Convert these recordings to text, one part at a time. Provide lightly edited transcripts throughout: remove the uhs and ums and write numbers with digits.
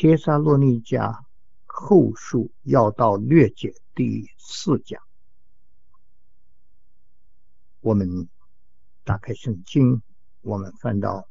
帖撒罗尼迦后书要道略解第4讲。我们打开圣经，我们翻到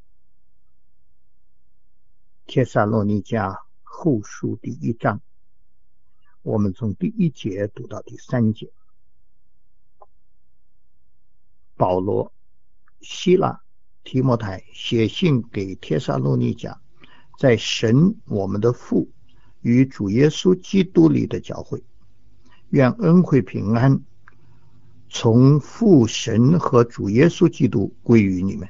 帖撒罗尼迦后书第1章，我们从第1节读到第3节。保罗、希拉、提摩太写信给帖撒罗尼迦，在神我们的父与主耶稣基督里的教会，愿恩惠平安从父神和主耶稣基督归于你们。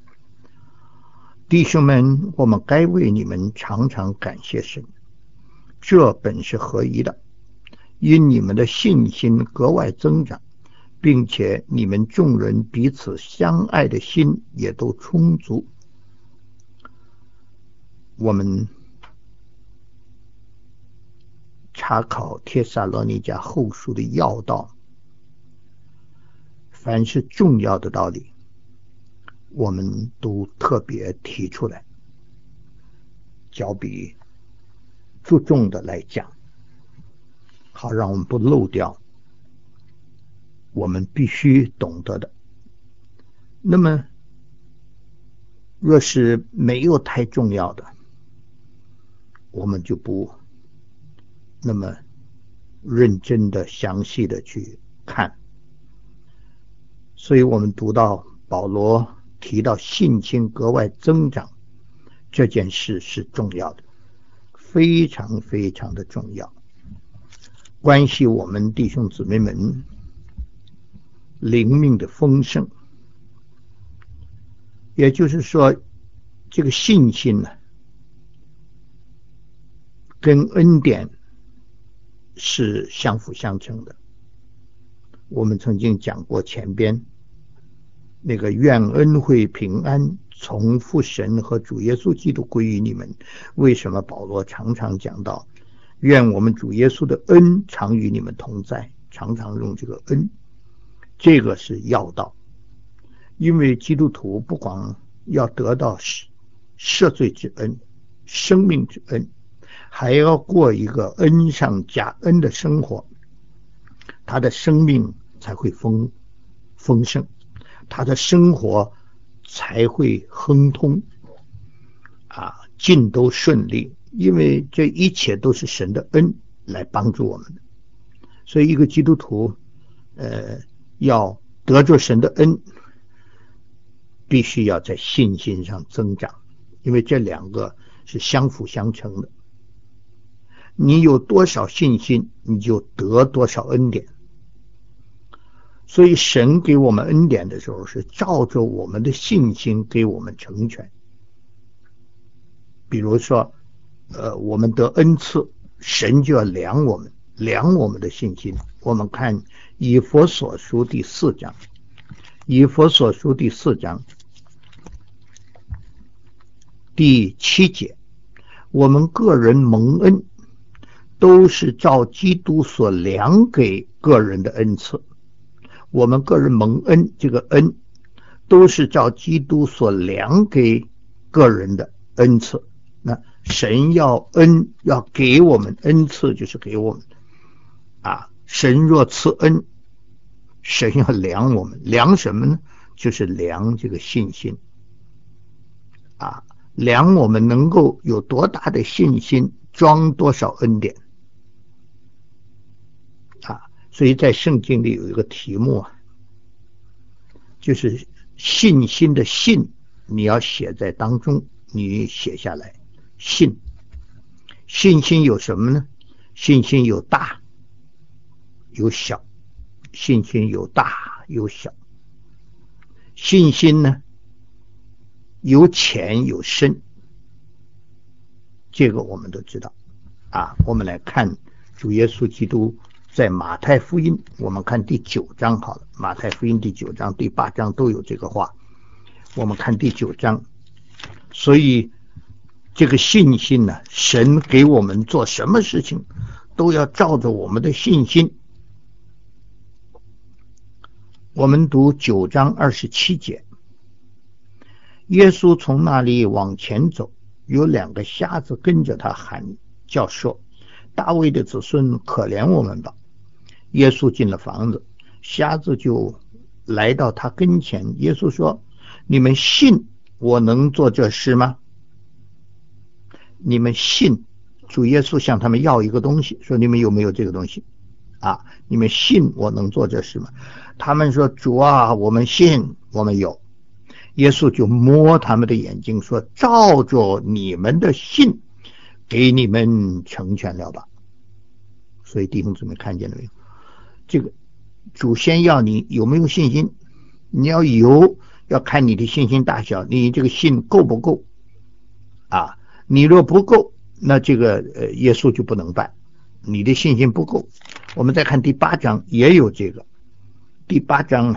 弟兄们，我们该为你们常常感谢神，这本是合宜的，因你们的信心格外增长，并且你们众人彼此相爱的心也都充足。我们查考帖撒罗尼迦后书的要道，凡是重要的道理，我们都特别提出来，较比注重的来讲，好让我们不漏掉我们必须懂得的。那么若是没有太重要的，我们就不那么认真的详细的去看。所以我们读到保罗提到信心格外增长这件事是重要的，非常非常的重要，关系我们弟兄姊妹们灵命的丰盛。也就是说，这个信心呢，跟恩典是相辅相成的。我们曾经讲过前边那个愿恩惠平安从父神和主耶稣基督归于你们，为什么保罗常常讲到愿我们主耶稣的恩常与你们同在，常常用这个恩，这个是要道。因为基督徒不光要得到赦罪之恩、生命之恩，还要过一个恩上加恩的生活，他的生命才会丰盛，他的生活才会亨通尽都顺利。因为这一切都是神的恩来帮助我们的。所以一个基督徒要得着神的恩，必须要在信心上增长，因为这两个是相辅相成的。你有多少信心，你就得多少恩典。所以神给我们恩典的时候，是照着我们的信心给我们成全。比如说我们得恩赐，神就要量我们的信心。我们看以弗所书第4章，以弗所书第4章第7节，我们个人蒙恩都是照基督所量给个人的恩赐。我们个人蒙恩，这个恩都是照基督所量给个人的恩赐。那神要给我们恩赐，就是给我们神若赐恩，神要量我们，量什么呢？就是量这个信心量我们能够有多大的信心，装多少恩典所以在圣经里有一个题目就是信心的信，你要写在当中，你写下来。信心有什么呢？信心有大有小，信心有大有小。信心呢，有浅有深，这个我们都知道我们来看主耶稣基督在马太福音，我们看第9章好了，马太福音第9章、第8章都有这个话。我们看第9章，所以这个信心呢，神给我们做什么事情，都要照着我们的信心。我们读9章27节，耶稣从那里往前走， 有2个瞎子跟着他喊叫说：大卫的子孙，可怜我们吧！耶稣进了房子，瞎子就来到他跟前。耶稣说：你们信我能做这事吗？你们信？主耶稣向他们要一个东西，说你们有没有这个东西啊？你们信我能做这事吗？他们说：主啊，我们信，我们有。耶稣就摸他们的眼睛说：照着你们的信给你们成全了吧。所以弟兄姊妹看见了没有？这个主先要你有没有信心，你要有，要看你的信心大小，你这个信够不够啊？你若不够，那这个耶稣就不能办，你的信心不够。我们再看第8章也有这个，第8章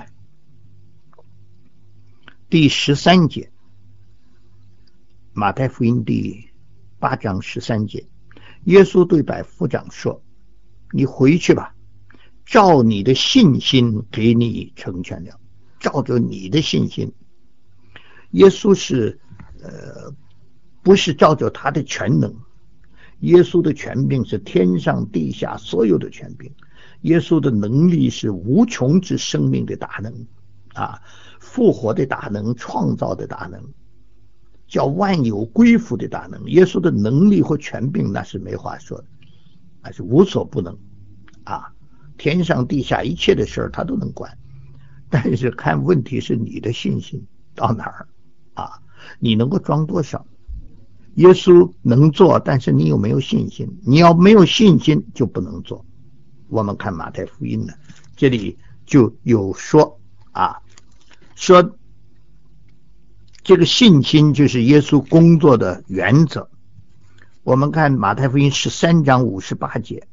第13节，马太福音第8章13节，耶稣对百夫长说：你回去吧，照你的信心给你成全了。照着你的信心，耶稣是不是照着他的全能？耶稣的权柄是天上地下所有的权柄，耶稣的能力是无穷之生命的大能啊，复活的大能，创造的大能，叫万有归服的大能。耶稣的能力和权柄那是没话说的，那是无所不能啊，天上地下一切的事他都能管。但是看问题是你的信心到哪儿啊？你能够装多少？耶稣能做，但是你有没有信心？你要没有信心就不能做。我们看马太福音呢，这里就有说啊，说这个信心就是耶稣工作的原则。我们看马太福音13章58节，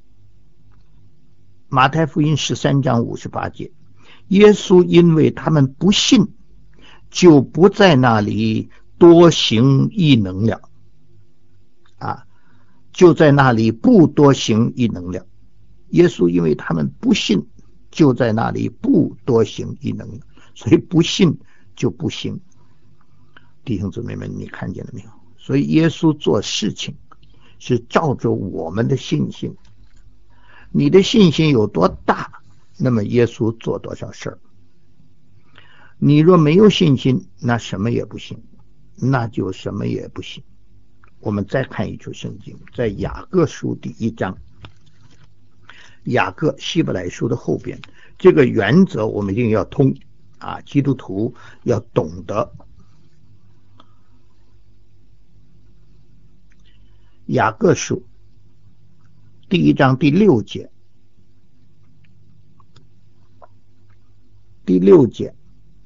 马太福音13章58节，耶稣因为他们不信，就不在那里多行异能了啊，就在那里不多行异能了。耶稣因为他们不信，就在那里不多行异能了，所以不信就不行。弟兄姊妹们，你看见了没有？所以耶稣做事情是照着我们的信心，你的信心有多大，那么耶稣做多少事儿。你若没有信心，那什么也不行，那就什么也不行。我们再看一处圣经，在雅各书第1章，雅各希伯来书的后边，这个原则我们一定要通啊，基督徒要懂得。雅各书第1章第6节，第6节，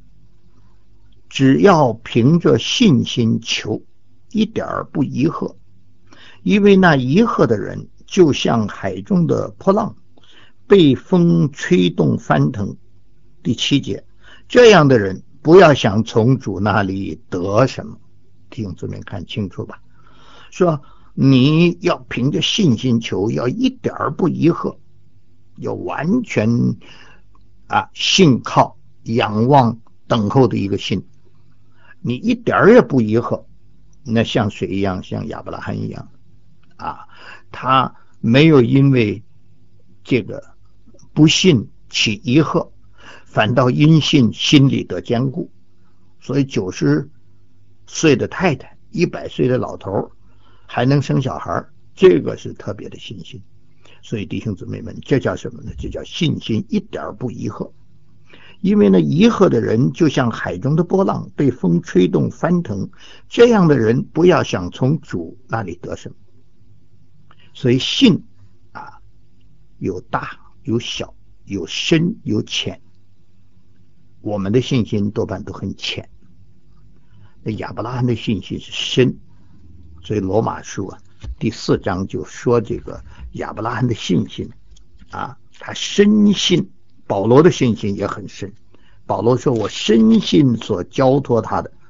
只要凭着信心求，一点儿不疑惑，因为那疑惑的人就像海中的波浪，被风吹动翻腾。第7节，这样的人不要想从主那里得什么。弟兄姊妹看清楚吧，说你要凭着信心求，要一点儿不疑惑，要完全信靠仰望等候的一个心，你一点儿也不疑惑，那像谁一样？像亚伯拉罕一样啊，他没有因为这个不信起疑惑，反倒因信心里得坚固。所以90岁的太太100岁的老头还能生小孩，这个是特别的信心。所以弟兄姊妹们，这叫什么呢？这叫信心一点不疑惑。因为呢，疑惑的人就像海中的波浪，被风吹动翻腾，这样的人不要想从主那里得什么。所以信有大有小，有深有浅，我们的信心多半都很浅，那亚伯拉罕的信心是深。所以罗马书第4章就说这个亚伯拉罕的信心他深信。保罗的信心也很深，保罗说我深信所交托他的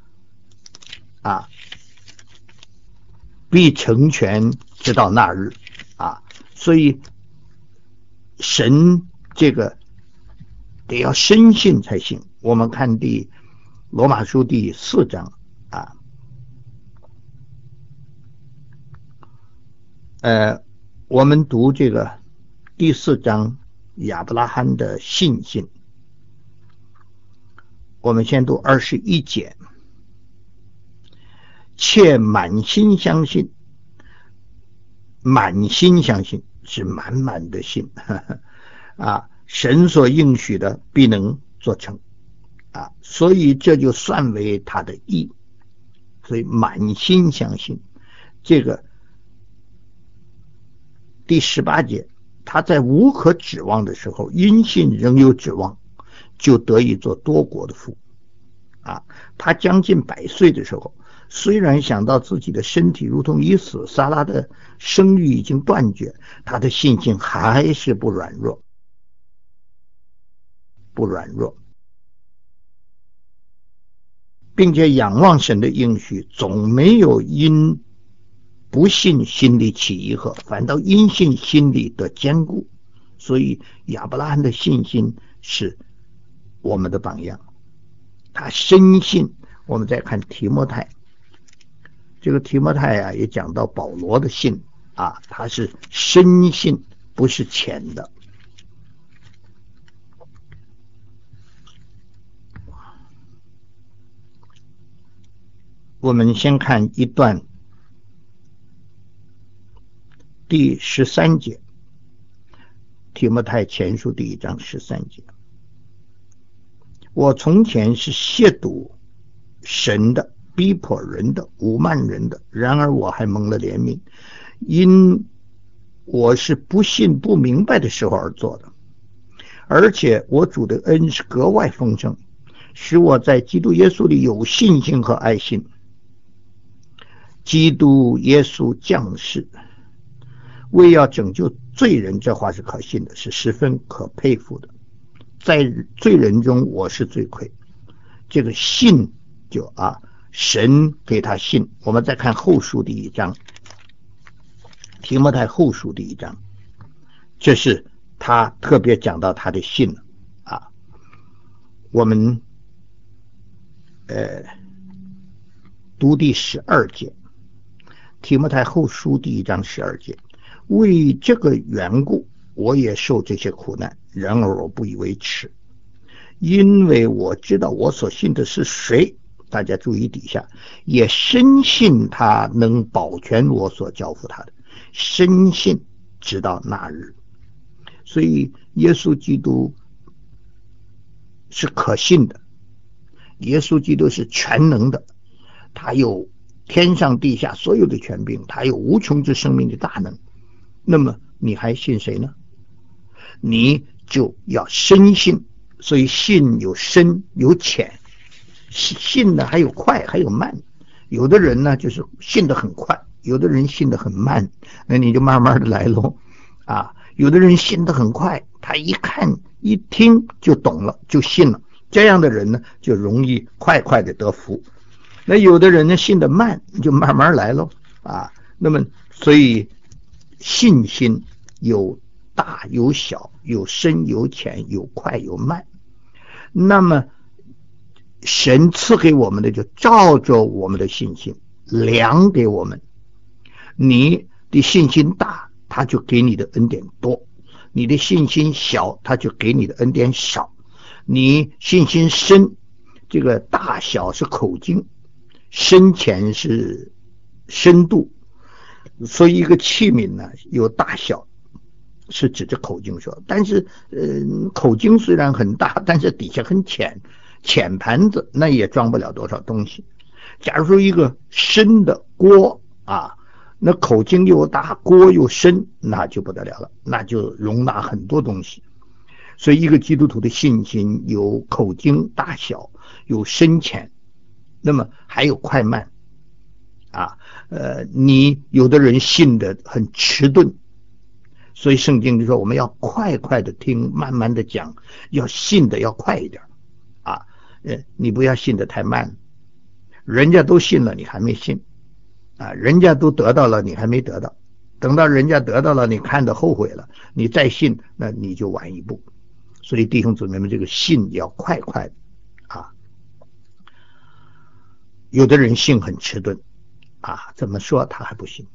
必成全直到那日所以神这个得要深信才行。我们看罗马书第4章我们读这个第4章亚伯拉罕的信心，我们先读21节，且满心相信，满心相信是满满的信啊，神所应许的必能做成啊，所以这就算为他的义，所以满心相信。这个第18节，他在无可指望的时候，因信仍有指望，就得以做多国的父啊。他将近100岁的时候，虽然想到自己的身体如同已死，撒拉的生育已经断绝，他的信心还是不软弱，并且仰望神的应许，总没有因不信心里起疑惑，反倒因信心里得坚固。所以亚伯拉罕的信心是我们的榜样，他深信。我们再看提摩太，这个提摩太啊，也讲到保罗的信啊，他是深信，不是浅的。我们先看一段第13节，提摩太前书第1章13节，我从前是亵渎神的，逼迫人的，侮慢人的，然而我还蒙了怜悯，因我是不信不明白的时候而做的，而且我主的恩是格外丰盛，使我在基督耶稣里有信心和爱心。基督耶稣降世为要拯救罪人，这话是可信的，是十分可佩服的。在罪人中我是罪魁，这个信就神给他信。我们再看后书第1章，提摩太后书第1章，这是他特别讲到他的信啊。我们读第12节，提摩太后书第1章12节，为这个缘故我也受这些苦难，然而我不以为耻，因为我知道我所信的是谁。大家注意底下，也深信他能保全我所交付他的，深信直到那日。所以耶稣基督是可信的，耶稣基督是全能的，他有天上地下所有的权柄，他有无穷之生命的大能。那么你还信谁呢？你就要深信。所以信有深有浅，信呢还有快还有慢。有的人呢就是信得很快，有的人信得很慢，那你就慢慢的来咯有的人信得很快，他一看一听就懂了，就信了，这样的人呢就容易快快的得福。那有的人呢信得慢，就慢慢来咯那么所以信心有大有小，有深有浅，有快有慢。那么神赐给我们的就照着我们的信心量给我们，你的信心大，他就给你的恩典多；你的信心小，他就给你的恩典少。你信心深，这个大小是口径，深浅是深度。所以一个器皿呢有大小，是指着口径说，但是口径虽然很大，但是底下很浅，浅盘子那也装不了多少东西。假如说一个深的锅那口径又大，锅又深，那就不得了了，那就容纳很多东西。所以一个基督徒的信心有口径大小，有深浅，那么还有快慢你有的人信得很迟钝，所以圣经就说我们要快快的听，慢慢的讲，要信的要快一点你不要信得太慢，人家都信了你还没信人家都得到了你还没得到，等到人家得到了你看得后悔了，你再信那你就晚一步。所以弟兄姊妹们，这个信要快快的有的人信很迟钝怎么说他还不信，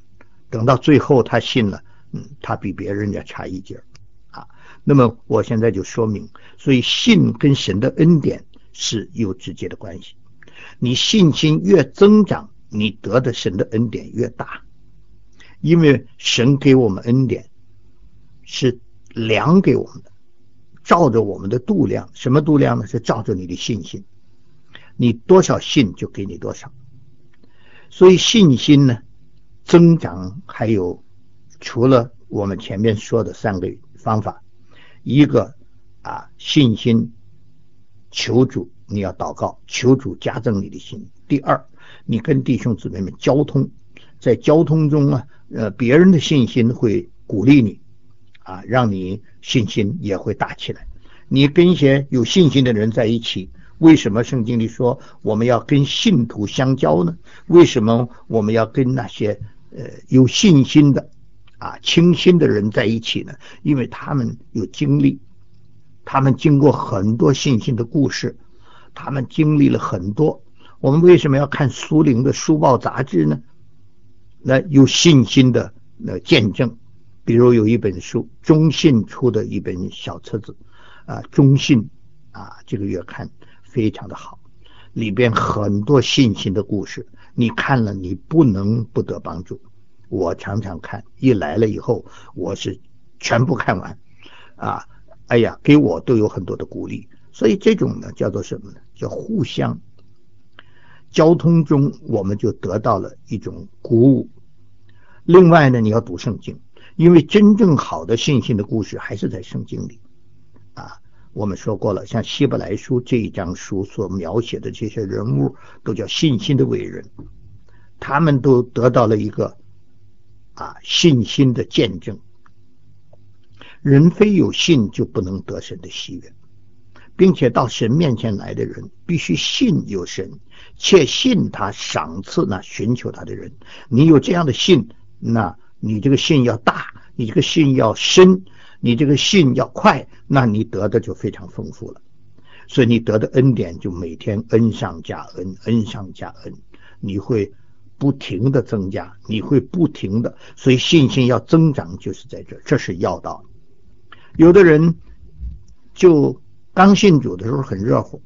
等到最后他信了，他比别人家差一截啊。那么我现在就说明，所以信跟神的恩典是有直接的关系。你信心越增长，你得的神的恩典越大，因为神给我们恩典是量给我们的，照着我们的度量。什么度量呢？是照着你的信心，你多少信就给你多少。所以信心呢增长，还有除了我们前面说的3个方法，一个信心求主，你要祷告，求主加增你的信。第二，你跟弟兄姊妹们交通，在交通中别人的信心会鼓励你让你信心也会大起来。你跟一些有信心的人在一起，为什么圣经里说我们要跟信徒相交呢？为什么我们要跟那些有信心的清心的人在一起呢？因为他们有经历，他们经过很多信心的故事，他们经历了很多。我们为什么要看苏灵的书报杂志呢？那有信心的见证，比如有一本书，中信出的一本小册子中信这个月刊非常的好，里边很多信心的故事，你看了你不能不得帮助。我常常看，一来了以后我是全部看完给我都有很多的鼓励。所以这种呢叫做什么呢？叫互相交通中，我们就得到了一种鼓舞。另外呢，你要读圣经，因为真正好的信心的故事还是在圣经里我们说过了，像希伯来书这一章书所描写的这些人物都叫信心的伟人，他们都得到了一个信心的见证。人非有信就不能得神的喜悦，并且到神面前来的人必须信有神，且信他赏赐那寻求他的人。你有这样的信，那你这个信要大，你这个信要深，你这个信要快，那你得的就非常丰富了。所以你得的恩典就每天恩上加恩，恩上加恩，你会不停的增加，你会不停的，所以信心要增长就是在这，这是要道。有的人就刚信主的时候很热乎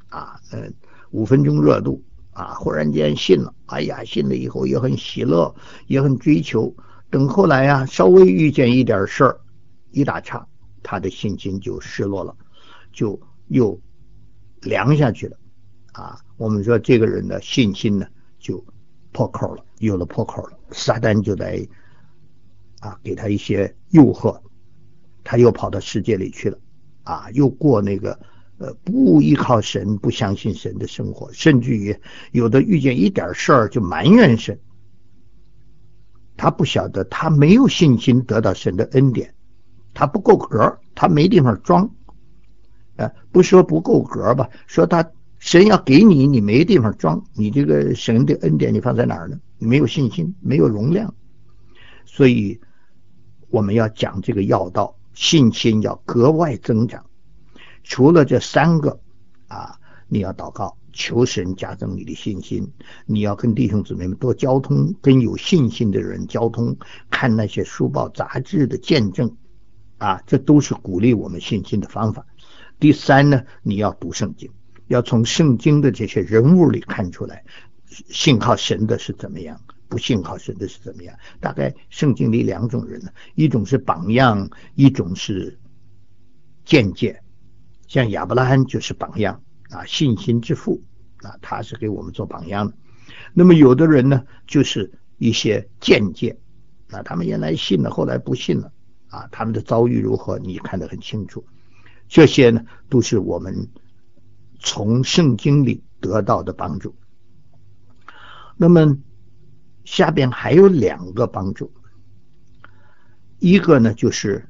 5分钟热度忽然间信了，信了以后也很喜乐，也很追求，等后来稍微遇见一点事儿，一打岔，他的信心就失落了，就又凉下去了我们说这个人的信心呢就破口了，有了破口了，撒旦就来给他一些诱惑，他又跑到世界里去了又过那个不依靠神，不相信神的生活，甚至于有的遇见一点事儿就埋怨神。他不晓得他没有信心得到神的恩典，他不够格，他没地方装不说不够格吧，说神要给你，你没地方装，你这个神的恩典你放在哪儿呢？你没有信心，没有容量。所以我们要讲这个要道，信心要格外增长。除了这3个你要祷告，求神加增你的信心，你要跟弟兄姊妹们多交通，跟有信心的人交通，看那些书报杂志的见证这都是鼓励我们信心的方法。第3呢，你要读圣经，要从圣经的这些人物里看出来信靠神的是怎么样，不信靠神的是怎么样。大概圣经里2种人呢，一种是榜样，一种是见解。像亚伯拉罕就是榜样信心之父他是给我们做榜样的。那么有的人呢就是一些见解他们原来信了，后来不信了他们的遭遇如何你看得很清楚。这些呢都是我们从圣经里得到的帮助。那么下边还有2个帮助，一个呢就是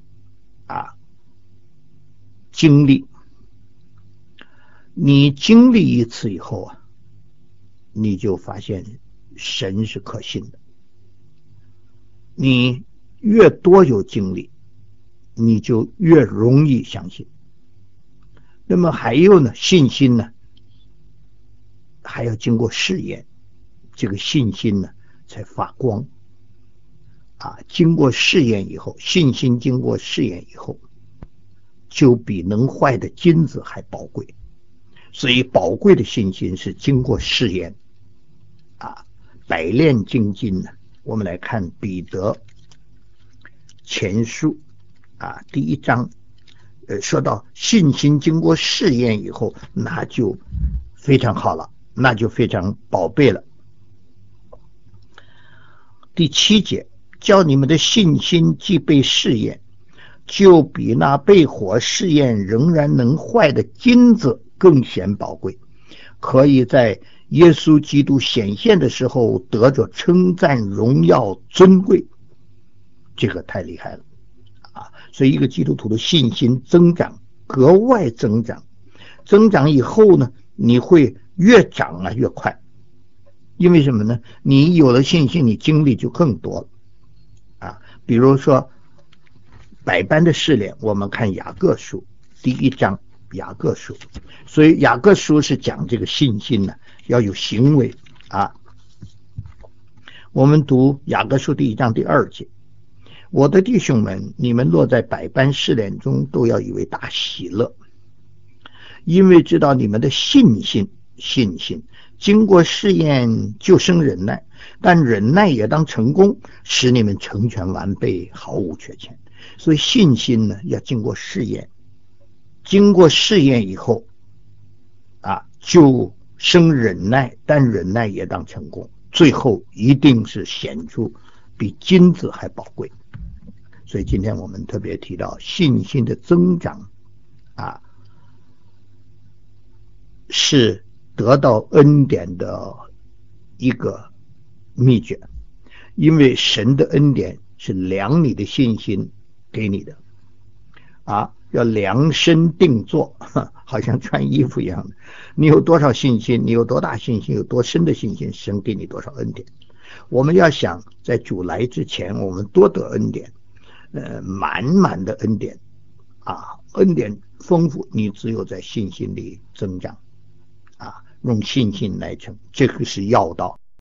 经历。你经历一次以后你就发现神是可信的。你越多有经历，你就越容易相信。那么还有呢，信心呢还要经过试验，这个信心呢才发光。 经过试验以后，信心经过试验以后，就比能坏的金子还宝贵。所以宝贵的信心是经过试验百炼精金呢。我们来看彼得前书第1章，说到信心经过试验以后，那就非常好了，那就非常宝贝了。第7节，叫你们的信心既被试验，就比那被火试验仍然能坏的金子更显宝贵，可以在耶稣基督显现的时候得着称赞、荣耀、尊贵。这个太厉害了所以一个基督徒的信心增长，格外增长。增长以后呢，你会越长越快。因为什么呢？你有了信心，你经历就更多了比如说百般的试炼，我们看雅各书第1章，雅各书。所以雅各书是讲这个信心呢，要有行为我们读雅各书第1章第2节，我的弟兄们，你们落在百般试炼中，都要以为大喜乐，因为知道你们的信心经过试验就生忍耐，但忍耐也当成功，使你们成全完备，毫无缺欠。所以信心呢，要经过试验，经过试验以后就生忍耐，但忍耐也当成功，最后一定是显出比金子还宝贵。所以今天我们特别提到信心的增长是得到恩典的一个秘诀。因为神的恩典是量你的信心给你的要量身定做，好像穿衣服一样的。你有多少信心，你有多大信心，有多深的信心，神给你多少恩典。我们要想在主来之前，我们多得恩典，满满的恩典恩典丰富，你只有在信心里增长用信心来成，这个是要道。